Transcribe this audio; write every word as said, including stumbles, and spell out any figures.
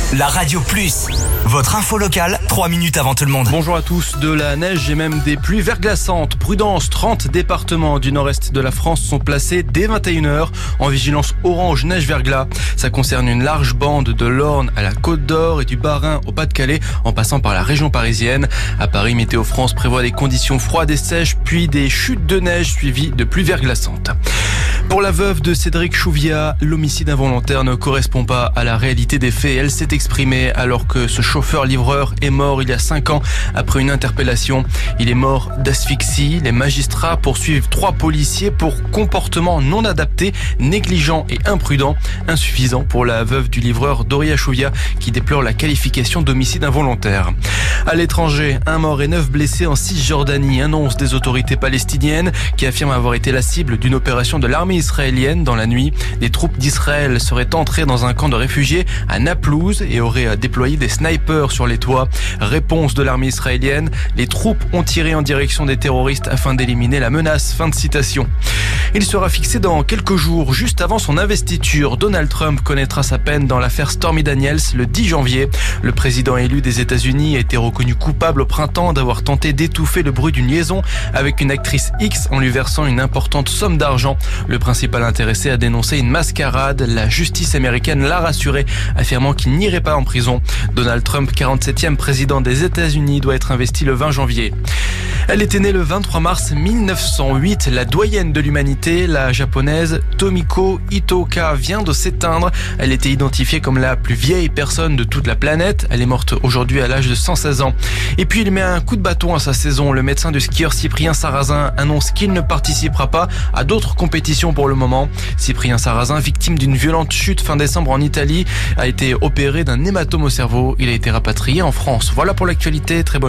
La Radio Plus, votre info locale, trois minutes avant tout le monde. Bonjour à tous, de la neige et même des pluies verglaçantes. Prudence, trente départements du nord-est de la France sont placés dès vingt et une heures en vigilance orange neige-verglas. Ça concerne une large bande de l'Orne à la Côte d'Or et du Bas-Rhin au Pas-de-Calais en passant par la région parisienne. À Paris, Météo France prévoit des conditions froides et sèches puis des chutes de neige suivies de pluies verglaçantes. Pour la veuve de Cédric Chouviat, l'homicide involontaire ne correspond pas à la réalité des faits. Elle s'est exprimée alors que ce chauffeur-livreur est mort il y a cinq ans après une interpellation. Il est mort d'asphyxie. Les magistrats poursuivent trois policiers pour comportement non adapté, négligent et imprudent. Insuffisant pour la veuve du livreur Doria Chouviat qui déplore la qualification d'homicide involontaire. À l'étranger, un mort et neuf blessés en Cisjordanie, annonce des autorités palestiniennes qui affirment avoir été la cible d'une opération de l'armée israélienne dans la nuit. Des troupes d'Israël seraient entrées dans un camp de réfugiés à Naplouse et auraient déployé des snipers sur les toits. Réponse de l'armée israélienne, les troupes ont tiré en direction des terroristes afin d'éliminer la menace. Fin de citation. Il sera fixé dans quelques jours, juste avant son investiture. Donald Trump connaîtra sa peine dans l'affaire Stormy Daniels le dix janvier. Le président élu des États-Unis a été reconnu coupable au printemps d'avoir tenté d'étouffer le bruit d'une liaison avec une actrice X en lui versant une importante somme d'argent. Le principal intéressé a dénoncé une mascarade. La justice américaine l'a rassuré, affirmant qu'il n'irait pas en prison. Donald Trump, quarante-septième président des États-Unis, doit être investi le vingt janvier. Elle était née le vingt-trois mars mille neuf cent huit. La doyenne de l'humanité, la japonaise Tomiko Itoka, vient de s'éteindre. Elle était identifiée comme la plus vieille personne de toute la planète. Elle est morte aujourd'hui à l'âge de cent seize ans. Et puis il met un coup de bâton à sa saison. Le médecin du skieur Cyprien Sarrazin annonce qu'il ne participera pas à d'autres compétitions pour le moment. Cyprien Sarrazin, victime d'une violente chute fin décembre en Italie, a été opéré d'un hématome au cerveau. Il a été rapatrié en France. Voilà pour l'actualité. Très bonne